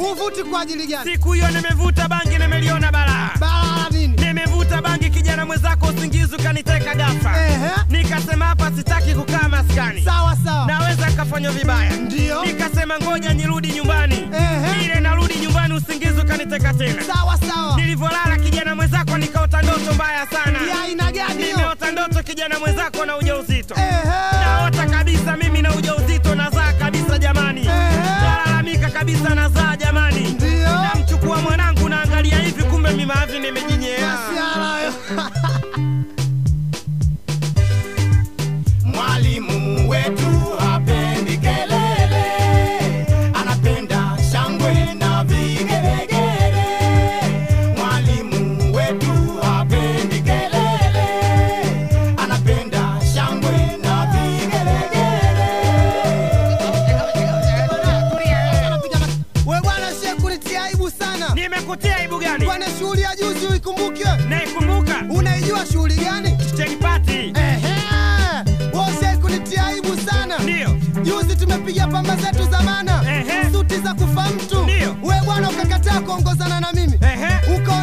Uvuti kwa ajili gani? Siku hiyo nimevuta bangi nimeliona balaa. Balaa nini? Nimevuta bangi kijana mwenzako usingizi kaniteka ghafla. Nikasema hapa sitaki kukaa maskani. Sawa sawa. Naweza kafanywa vibaya. Ndio. Nikasema ngoja nirudi nyumbani. Ile narudi nyumbani usingizi kaniteka tena. Sawa sawa. Nilivolala kijana mwenzako nikaota ndoto mbaya sana. Ya aina gani hiyo? Nimeota ndoto kijana mwenzako na ujauzito. Naota kabisa mimi na ujauzito nazaa kabisa jamani. Nalalamika kabisa nazaa jamani. Namchukua mwanangu naangalia hivi kumbe mimi mavi nimejinyea. Mwalimu wetu hapendi kelele, anapenda shangwe na vigelegele. Mwalimu wetu hapendi kelele, anapenda shangwe na vigelegele. Wewe bwana shekunitia aibu sana. Nimekutia aibu gani? Bwana shughuli ya juzi uikumbuke? Naikumbuka. Unaijua shughuli gani? Kitchen party. Wewe kunitia aibu sana. Ndio. Juzi tumepiga pamba zetu za maana. Suti za kufa mtu. Ndio. Wewe bwana ukakataa kuongozana na mimi. Uko